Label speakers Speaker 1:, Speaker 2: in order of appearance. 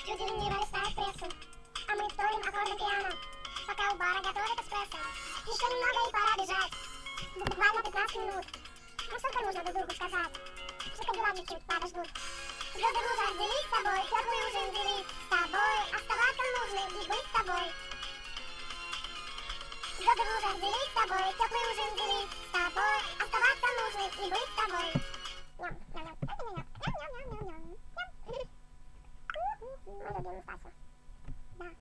Speaker 1: Люди не листают прессу, а мы вторим аккорды пиано, пока у бара готовят эспрессо. Еще немного и пора бежать, буквально 15 минут. Нам столько нужно друг другу сказать, что Кадиллаки чуть подождут. Звезды лужи разделись,